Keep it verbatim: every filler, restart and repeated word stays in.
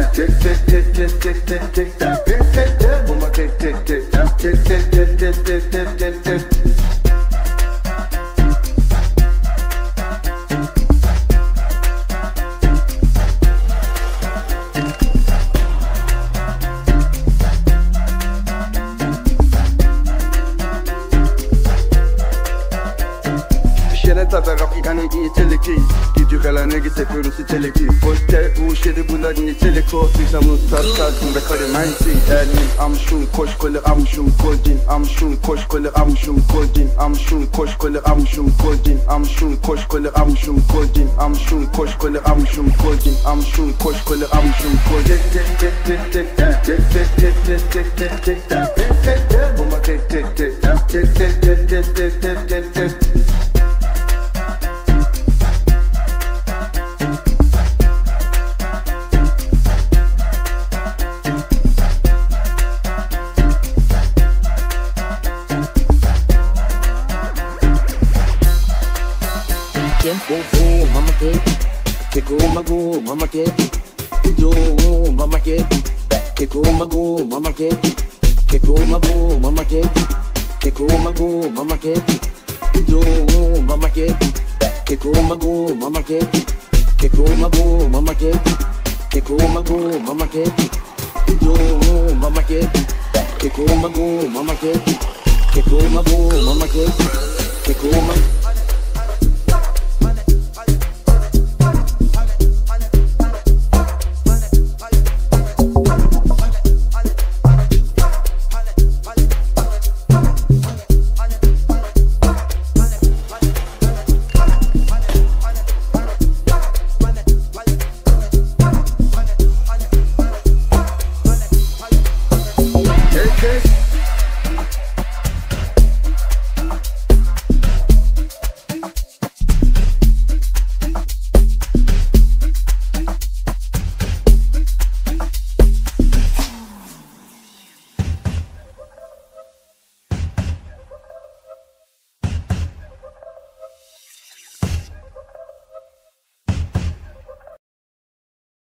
tick tick tick tick tick tick tick tick tick tick tick Mama tick tick tick tick tick tick tick tick tick tick tick Gidiyor negi sepiyorum si teleki Poste u şeri bunlar ni teleko Sisam usta kalsın ve karı mansi Ermin amşun koş kolu amşun kodin Amşun koş kolu amşun kodin Amşun koş kolu amşun kodin Amşun koş kolu amşun kodin Amşun koş kolu amşun kodin Amşun koş kolu amşun kodin Tek tek tek tek tek tek tek tek tek tek tek tek tek tek tek Buma tek tek tek tek tek tek tek tek tek tek tek Tempo, mama que que coma go, mama que yo, mama que que coma go, mama que que coma go, mama que que coma go, mama que yo, mama que que coma go, mama que que coma go, mama que que coma go, mama que yo, mama que que coma go, mama que que coma go, mama que que coma